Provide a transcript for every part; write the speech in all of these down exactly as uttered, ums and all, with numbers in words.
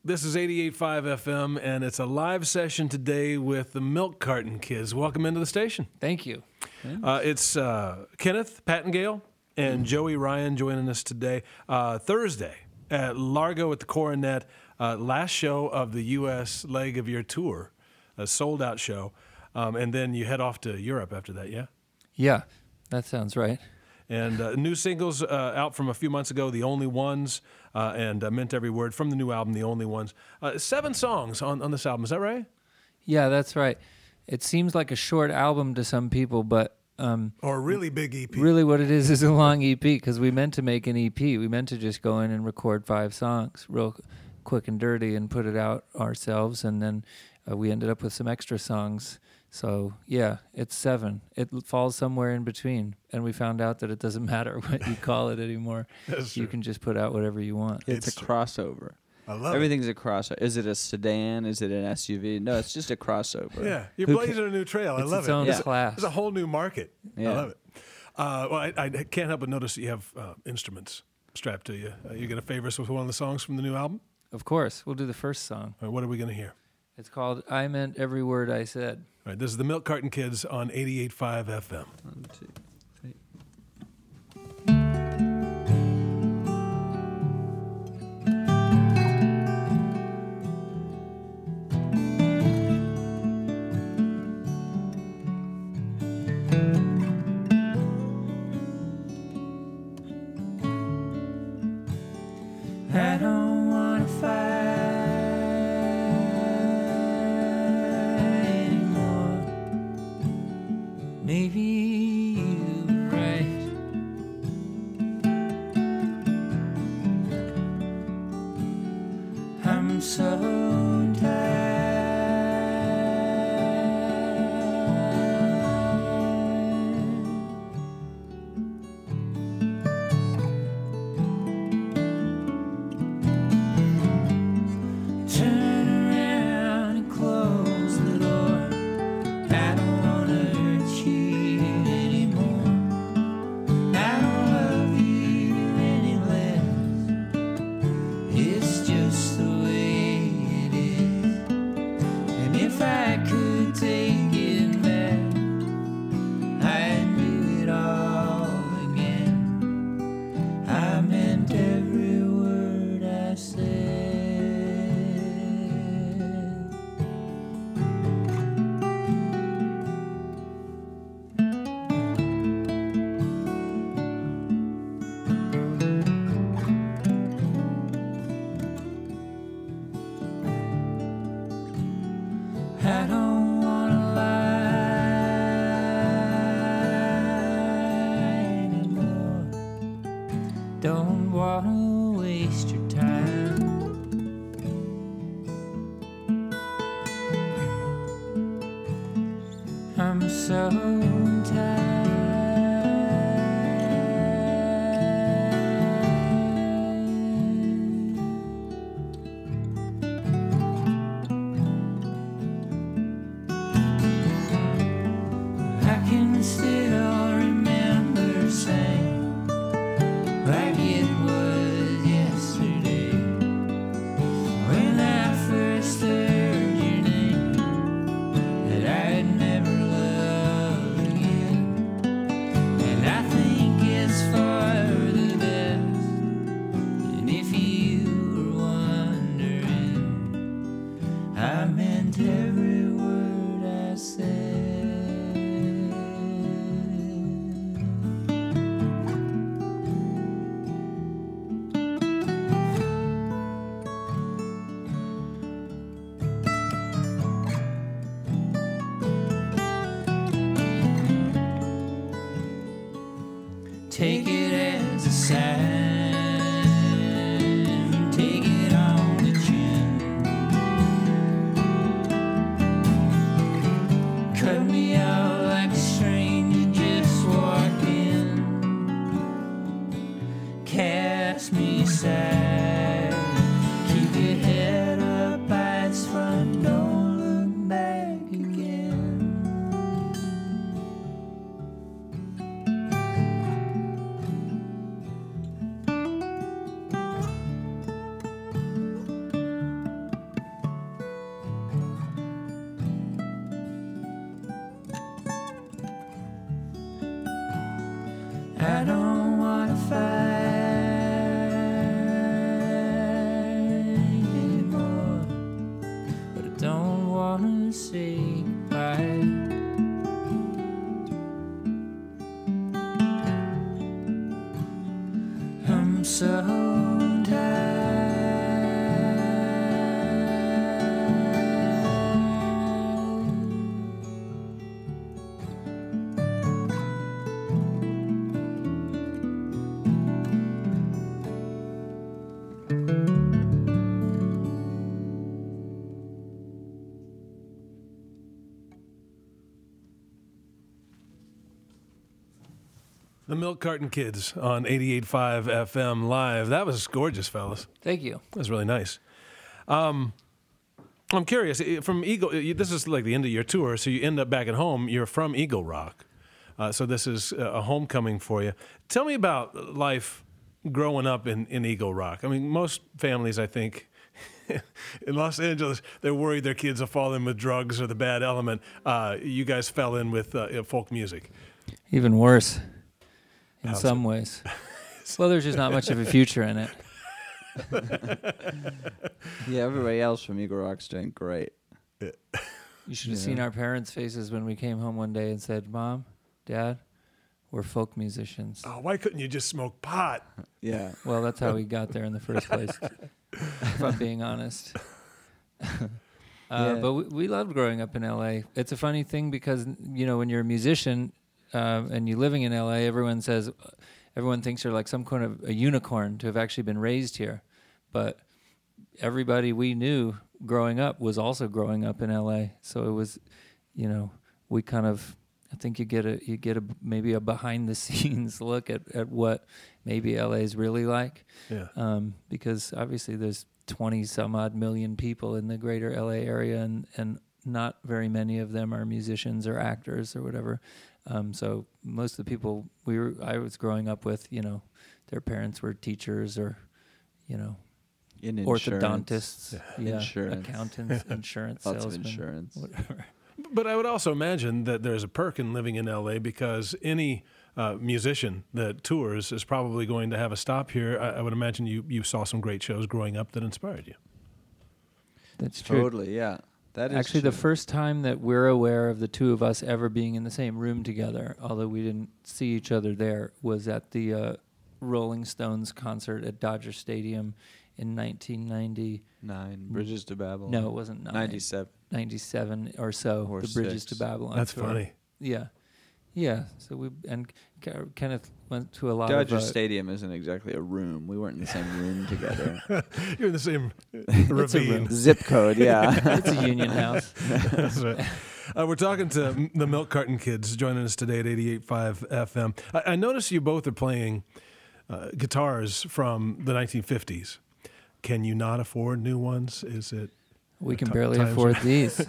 This is eighty-eight point five F M, and it's a live session today with the Milk Carton Kids. Welcome into the station. Thank you. Uh, it's uh, Kenneth Pattengale and Joey Ryan joining us today. Uh, Thursday at Largo at the Coronet, uh, last show of the U S leg of your tour, a sold-out show. Um, and then you head off to Europe after that, yeah? Yeah, that sounds right. And uh, new singles uh, out from a few months ago, The Only Ones, uh, and uh, Meant Every Word from the new album, The Only Ones. Uh, seven songs on, on this album, is that right? Yeah, that's right. It seems like a short album to some people, but... Um, or a really big E P. Really what it is is a long E P, because we meant to make an E P. We meant to just go in and record five songs real quick and dirty and put it out ourselves, and then uh, we ended up with some extra songs. So, yeah, it's seven. It falls somewhere in between. And we found out that it doesn't matter what you call it anymore. That's you true. can just put out whatever you want. It's, It's a crossover. I love Everything's a crossover. Is it a sedan? Is it an S U V? No, it's just a crossover. it. Yeah, you're Who blazing a new trail. I It's love its it. own It's, class. A, it's a whole new market. Yeah. I love it. Uh, well, I, I can't help but notice that you have uh, instruments strapped to you. Uh, you're going to favor us with one of the songs from the new album? Of course. We'll do the first song. All right, what are we going to hear? It's called I Meant Every Word I Said. All right, this is the Milk Carton Kids on eighty-eight point five F M. One, two, three. I don't wanna fight anymore. Maybe you're right. I'm so tired. Turn around and close the door. I don't wanna hurt you anymore. I don't love you any less. It's just the way it is. And if I could take it back, I'd do it all again. I meant every word I said. I don't wanna lie anymore. Don't wanna waste your time. I'm so tired. I can still remember saying, like it was yesterday, when I first heard your name, that I'd never love again. And I think it's for the best. And if you were wondering, I meant every word I said. Take it as a sign. Take it on the chin. Cut me out like a stranger just walked in. Cast me aside. Keep your head up, eyes front, don't look back again. I don't wanna fight anymore, but I don't wanna say goodbye. I'm so The Milk Carton Kids on eighty-eight point five F M live. That was gorgeous, fellas. Thank you. That was really nice. Um, I'm curious, i- from Eagle, i- this is like the end of your tour, so you end up back at home. You're from Eagle Rock. Uh, so this is a homecoming for you. Tell me about life growing up in, in Eagle Rock. I mean, most families, I think, in Los Angeles, they're worried their kids will fall in with drugs or the bad element. Uh, you guys fell in with uh, folk music. Even worse, in How's some ways. Well, there's just not much of a future in it. Yeah, everybody else from Eagle Rock's doing great. You should have Yeah. seen our parents' faces when we came home one day and said, "Mom, Dad, we're folk musicians." Oh, why couldn't you just smoke pot? Yeah. Well, that's how we got there in the first place, if I'm being honest. uh, Yeah. But we, we loved growing up in L A. It's a funny thing because, you know, when you're a musician uh, and you're living in L A, everyone says, everyone thinks you're like some kind of a unicorn to have actually been raised here. But everybody we knew growing up was also growing up in L A. So it was, you know, we kind of, I think you get a you get a maybe a behind the scenes look at, at what maybe L A is really like. Yeah. Um, because obviously there's twenty some odd million people in the greater L A area, and, and not very many of them are musicians or actors or whatever. Um, so most of the people we were I was growing up with, you know, their parents were teachers or, you know, In orthodontists, insurance. yeah, Insurance. accountants, insurance Lots of salesmen, insurance. whatever. But I would also imagine that there's a perk in living in L A because any uh, musician that tours is probably going to have a stop here. I, I would imagine you, you saw some great shows growing up that inspired you. That's true. Totally, yeah. That is Actually, true. the first time that we're aware of the two of us ever being in the same room together, although we didn't see each other there, was at the uh, Rolling Stones concert at Dodger Stadium in nineteen ninety. Nine Bridges to Babylon. No, it wasn't nine. ninety-seven. ninety-seven or so. Or the Bridges six. to Babylon. That's tour. funny. Yeah, yeah. So we and Ke- Kenneth went to a lot Dodger of. Uh, Stadium isn't exactly a room. We weren't in the same room together. You're in the same a ravine. room. Zip code, yeah. it's a union house. That's right. Uh, we're talking to m- the Milk Carton Kids joining us today at eighty-eight point five F M. I, I notice you both are playing uh, guitars from the nineteen fifties. Can you not afford new ones? Is it? We can Ti- barely times afford are- these.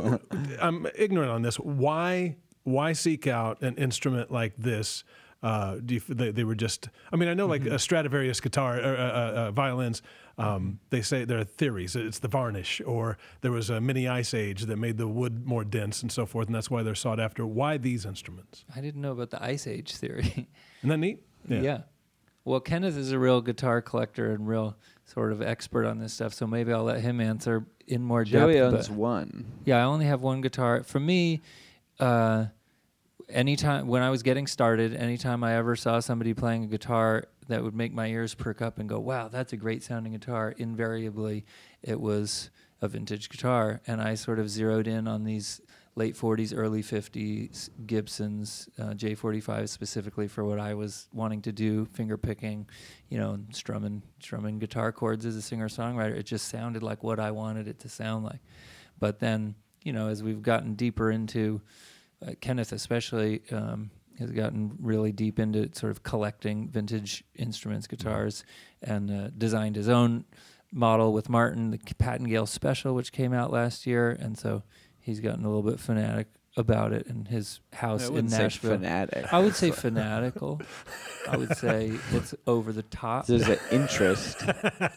I'm ignorant on this. Why? Why seek out an instrument like this? Uh, do you, f- they, they were just. I mean, I know like a Stradivarius guitar, or, uh, uh, uh, violins. Um, they say there are theories. It's the varnish, or there was a mini ice age that made the wood more dense and so forth, and that's why they're sought after. Why these instruments? I didn't know about the Ice Age theory. Isn't that neat? Yeah. Well, Kenneth is a real guitar collector and real sort of expert on this stuff, so maybe I'll let him answer in more Joey depth. owns but- one. Yeah, I only have one guitar. For me, uh, anytime when I was getting started, anytime I ever saw somebody playing a guitar that would make my ears perk up and go, "Wow, that's a great sounding guitar," invariably it was a vintage guitar, and I sort of zeroed in on these late forties, early fifties Gibsons, uh, J forty-five specifically for what I was wanting to do, finger picking, you know, and strumming, strumming guitar chords as a singer-songwriter. It just sounded like what I wanted it to sound like. But then, you know, as we've gotten deeper into, uh, Kenneth especially um, has gotten really deep into sort of collecting vintage instruments, guitars, and uh, designed his own model with Martin, the Pattengale Special, which came out last year. And so he's gotten a little bit fanatic about it in his house I in wouldn't say Nashville. fanatic. I would say fanatical. I would say it's over the top. There's an interest.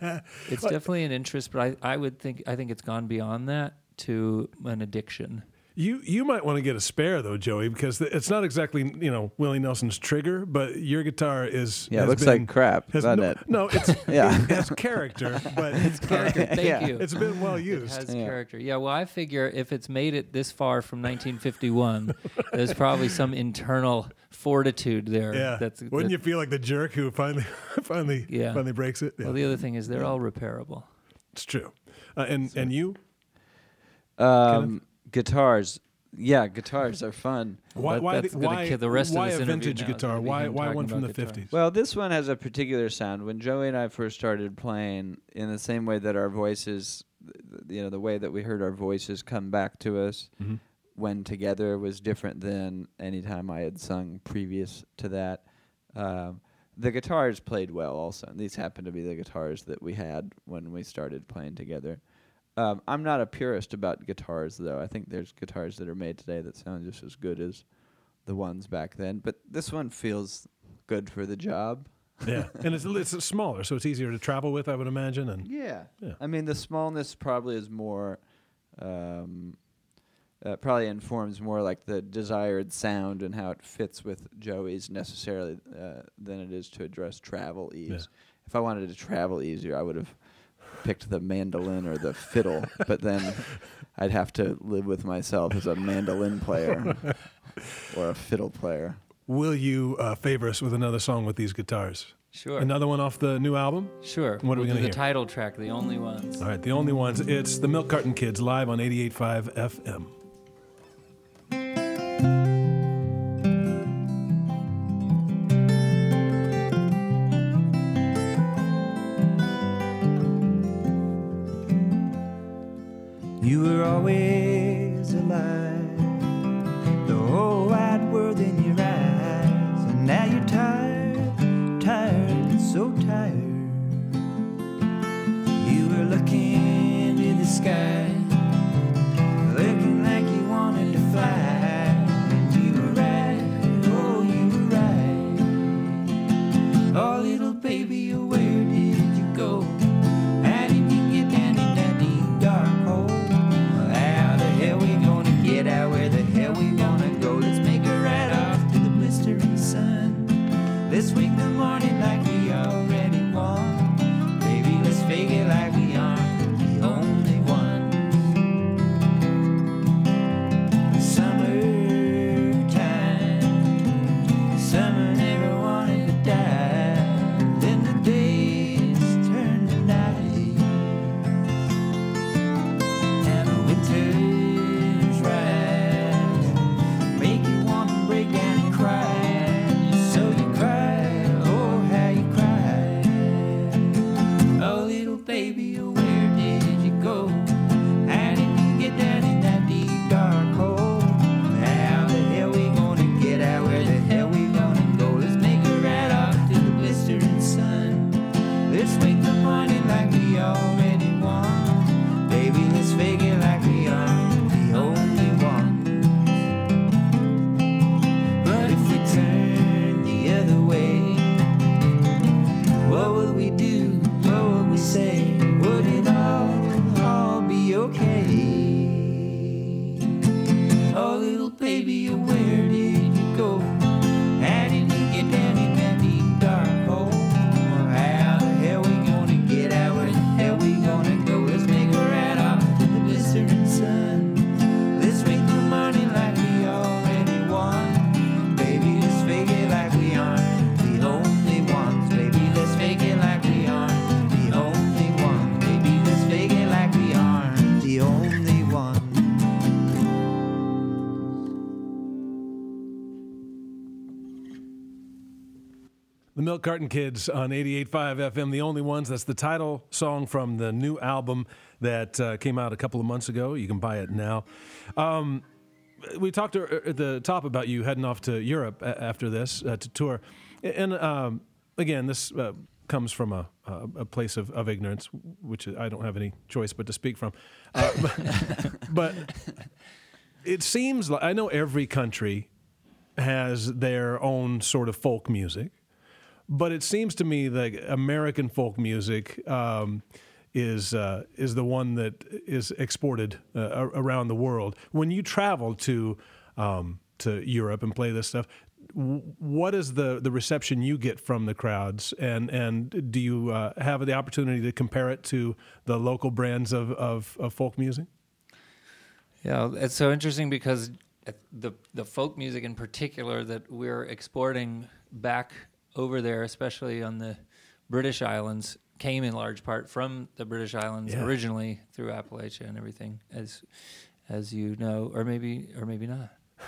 It's definitely an interest, but I, I would think I think it's gone beyond that to an addiction. You you might want to get a spare though, Joey, because it's not exactly you know Willie Nelson's Trigger, but your guitar is Yeah, it has looks been- like crap, has doesn't no, it? no, it's Yeah. it has character, but it's Character, thank Yeah. you. it's been well It used. has Yeah. character. Yeah, well, I figure if it's made it this far from nineteen fifty-one, there's probably some internal fortitude there. Yeah, That's, wouldn't that- you feel like the jerk who finally finally Yeah. finally breaks it? Yeah, Well, the other thing is they're all repairable. it's true. Uh, and and you, Um, guitars. Yeah, guitars are fun. why But why that's the, gonna why, kill the rest of why this a interview vintage now is guitar? gonna be Why him why one talking from the about guitars. fifties? Well, this one has a particular sound. When Joey and I first started playing, in the same way that our voices, th- you know, the way that we heard our voices come back to us Mhm. when together was different than any time I had sung previous to that. Um, the guitars played well also. And these happen to be the guitars that we had when we started playing together. Um, I'm not a purist about guitars, though. I think there's guitars that are made today that sound just as good as the ones back then. But this one feels good for the job. Yeah, and it's it's smaller, so it's easier to travel with, I would imagine. And Yeah. Yeah. I mean, the smallness probably is more, um, uh, probably informs more like the desired sound and how it fits with Joey's necessarily uh, than it is to address travel ease. Yeah. If I wanted to travel easier, I would have picked the mandolin or the fiddle, but then I'd have to live with myself as a mandolin player or a fiddle player. will you uh, favor us with another song with these guitars? Sure. Another one off the new album? Sure. What are we we'll gonna do hear? the title track, The Only Ones. All right, the only ones. It's the Milk Carton Kids live on eighty-eight point five F M. You were always alive, the whole wide world in your eyes, and now you're tired, tired, so tired. You were looking to the sky, looking like you wanted to fly, and you were right, oh, you were right. Oh, little baby, where did you go? How did you get down in that deep dark hole? How the hell we gonna get out? Where the hell we gonna go? Let's make a ride off to the blistering sun. Let's wake the morning like we already won. Baby, let's fake it like we aren't the only ones. Summertime, summer never wanted to die. Then the days turn to night, and the winter's rise, make you want to break down and cry. So you cry, oh how you cry. Oh little baby, where did you go? How did you get down in that deep dark hole? How the hell we gonna get out? Where the hell we gonna go? Let's make a ride off to the blistering sun. Let's wake the morning like we already won. Baby, let's fake it like we are the only ones. But if we turn the other way, what will we do? What will we say? Would it all, all be okay? Oh, little baby, where did you go? How did we get down in that deep dark hole? How the hell we gonna get out? Where the hell we gonna go? Let's make a ride off to the blistering sun. Let's make the money like we already won. Baby, let's fake it like we aren't the only ones. Baby, let's fake it like we aren't the only ones. Baby, let's fake it like we aren't the only ones. The Milk Carton Kids on eighty-eight point five F M, the only ones. That's the title song from the new album that uh, came out a couple of months ago. You can buy it now. Um, we talked to- at the top about you heading off to Europe a- after this uh, to tour. And um, again, this uh, comes from a, a, a place of, of ignorance, which I don't have any choice but to speak from. Uh, but, but it seems like, I know every country has their own sort of folk music. But it seems to me that American folk music um, is uh, is the one that is exported uh, a- around the world. When you travel to um, to Europe and play this stuff, w- what is the, the reception you get from the crowds, and and do you uh, have the opportunity to compare it to the local brands of, of, of folk music? Yeah, it's so interesting because the the folk music in particular that we're exporting back over there, especially on the British Islands, came in large part from the British Islands Yeah. originally through Appalachia and everything, as as you know, or maybe or maybe not.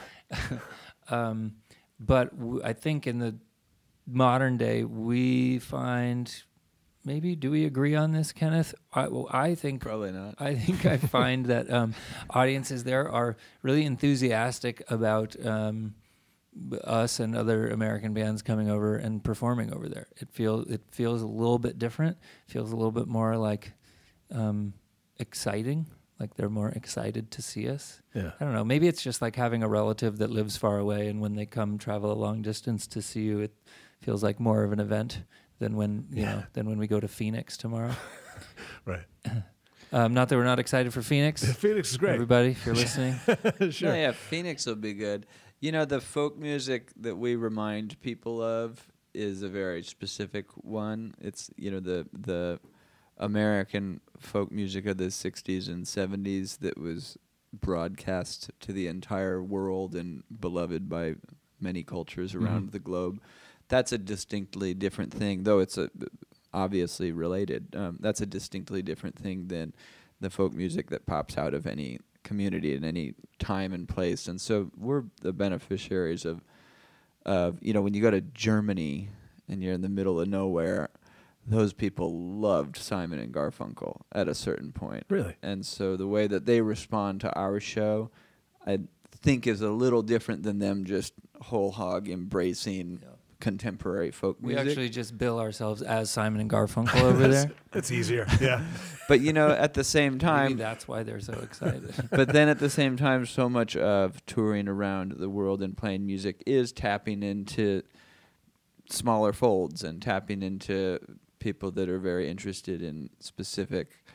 um, but w- I think in the modern day, we find maybe do we agree on this, Kenneth? I, well, I think Probably not. I think I find that um, audiences there are really enthusiastic about um, b- us and other American bands coming over and performing over there. It feels it feels a little bit different. Feels a little bit more like um, exciting. Like they're more excited to see us. Yeah. I don't know. Maybe it's just like having a relative that lives far away, and when they come travel a long distance to see you, it feels like more of an event than when you Yeah. know than when we go to Phoenix tomorrow. Right. Um, not that we're not excited for Phoenix. Phoenix is great. Everybody, if you're listening. Sure. No, yeah, Phoenix will be good. You know, the folk music that we remind people of is a very specific one. It's, you know, the the American folk music of the sixties and seventies that was broadcast to the entire world and beloved by many cultures around Mhm. the globe. That's a distinctly different thing, though it's a, obviously related. Um, that's a distinctly different thing than the folk music that pops out of any community in any time and place. And so we're the beneficiaries of, of you know, when you go to Germany and you're in the middle of nowhere, those people loved Simon and Garfunkel at a certain point. Really? And so the way that they respond to our show, I think is a little different than them just whole hog embracing Yeah. contemporary folk We music. actually just bill ourselves as Simon and Garfunkel over there. It's easier. Yeah. But you know, at the same Maybe time, that's why they're so excited. but then at the same time, so much of touring around the world and playing music is tapping into smaller folds and tapping into people that are very interested in specific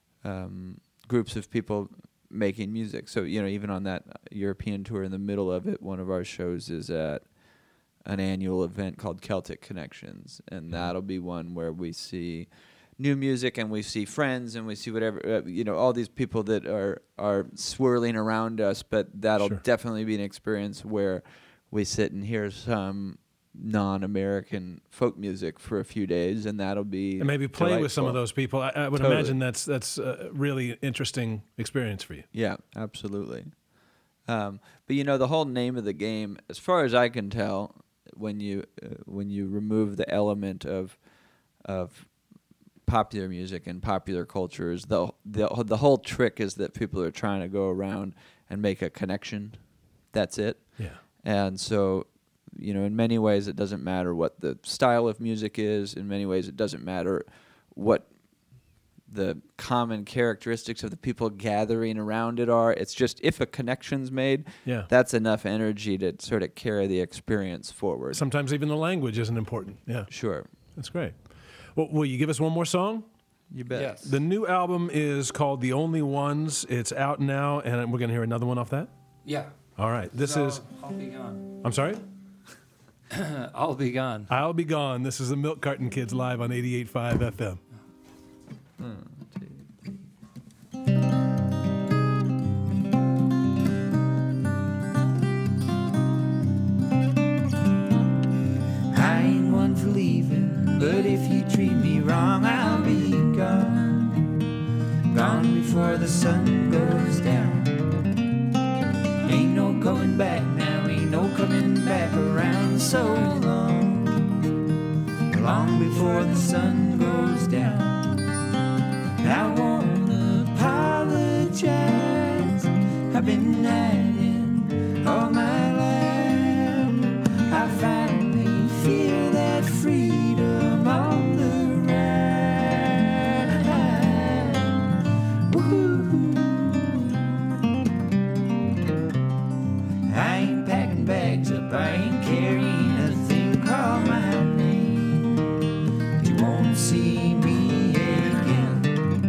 um, groups of people making music. So, you know, even on that European tour, in the middle of it, one of our shows is at an annual event called Celtic Connections, and that'll be one where we see new music and we see friends and we see whatever, uh, you know, all these people that are are swirling around us, but that'll Sure. definitely be an experience where we sit and hear some non-American folk music for a few days, and that'll be And maybe play with some of delightful. those people. I, I would Totally. imagine that's that's a really interesting experience for you. Yeah, absolutely. Um, but you know, the whole name of the game, as far as I can tell, when you uh, when you remove the element of of popular music and popular cultures, the the the whole trick is that people are trying to go around and make a connection. That's it. Yeah. And so, you know, in many ways, it doesn't matter what the style of music is. In many ways, it doesn't matter what the common characteristics of the people gathering around it are. It's just if a connection's made, Yeah. that's enough energy to sort of carry the experience forward. Sometimes even the language isn't important. Yeah. Sure. That's great. Well, will you give us one more song? You bet. Yes. The new album is called The Only Ones. It's out now, and we're going to hear another one off that? Yeah. All right. This So, is, I'll be gone. I'm sorry? I'll be gone. I'll Be Gone. This is the Milk Carton Kids live on eighty-eight point five F M. I ain't one for leaving, but if you treat me wrong, I'll be gone. Gone before the sun goes down. Ain't no going back now, ain't no coming back around. So long, long before the sun goes down. I wanna apologize. I've been hiding all my life. I finally feel that freedom on the ride. Woo-hoo. I ain't packing bags up, I ain't carrying a thing. Call my name, you won't see me again.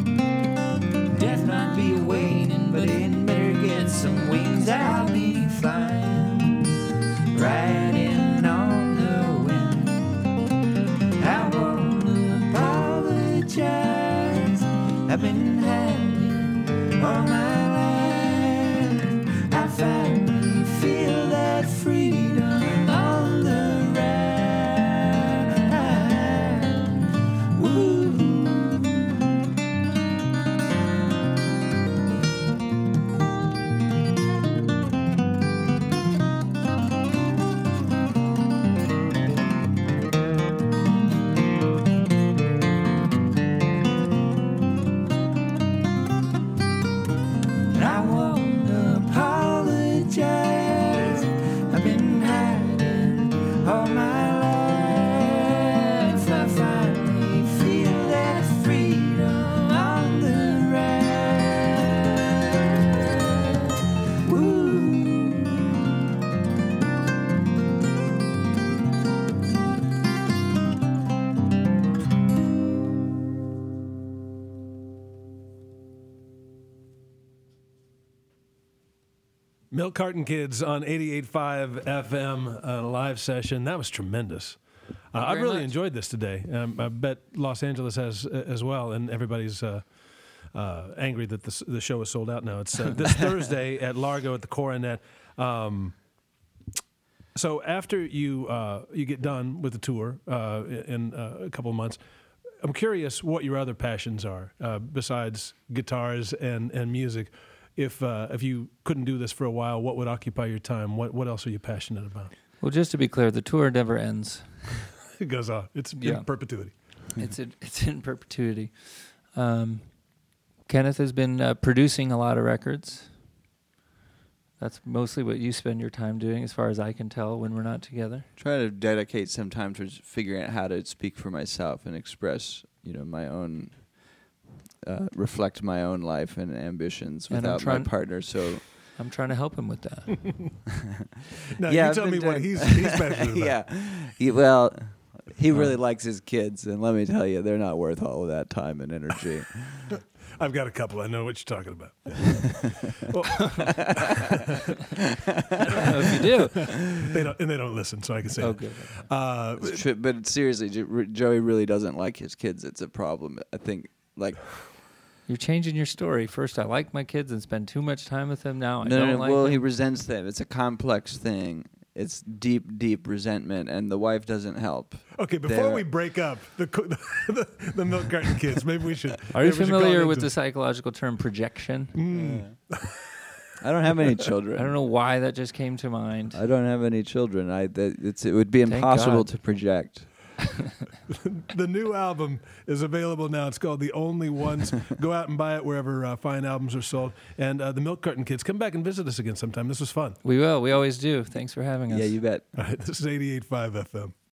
Milk Carton Kids on eighty-eight point five F M, uh, live session. That was tremendous. Uh, I very really much. enjoyed this today. Um, I bet Los Angeles has uh, as well, and everybody's uh, uh, angry that the, the show is sold out now. It's uh, this Thursday at Largo at the Coronet. Um, so after you uh, you get done with the tour uh, in uh, a couple of months, I'm curious what your other passions are uh, besides guitars and, and music. If uh, if you couldn't do this for a while, what would occupy your time? What what else are you passionate about? Well, just to be clear, the tour never ends. It goes on. It's Yeah. in perpetuity. It's in, it's in perpetuity. Um, Kenneth has been uh, producing a lot of records. That's mostly what you spend your time doing, as far as I can tell, when we're not together. Try to dedicate some time towards figuring out how to speak for myself and express, you know, my own, uh, reflect my own life and ambitions And I'm without my trying- partner. So I'm trying to help him with that. Now Yeah, you I've tell been me what doing- he's he's passionate about. yeah, he, well, he really likes his kids, and let me tell you, they're not worth all of that time and energy. I've got a couple. I know what you're talking about. Well, I don't know if you do. they don't, and they don't listen, so I can say. Oh, that. good. Uh, It's tri- but seriously, Jo- re- Joey really doesn't like his kids. It's a problem. I think, like, You're changing your story. First, I like my kids and spend too much time with them. Now I no, don't no, no. like Well, them. he resents them. It's a complex thing. It's deep, deep resentment, and the wife doesn't help. okay, before They're- we break up the co- the, the Milk Carton Kids, maybe we should. Are you maybe we should familiar call with it the psychological term projection? Mm. I don't have any children. I don't know why that just came to mind. I don't have any children. I that it's it would be Thank impossible God. to project. The new album is available now. It's called The Only Ones. Go out and buy it wherever uh, fine albums are sold. And uh, the Milk Carton Kids, come back and visit us again sometime. This was fun. We will. We always do. Thanks for having us. Yeah, you bet. All right, this is eighty-eight point five F M.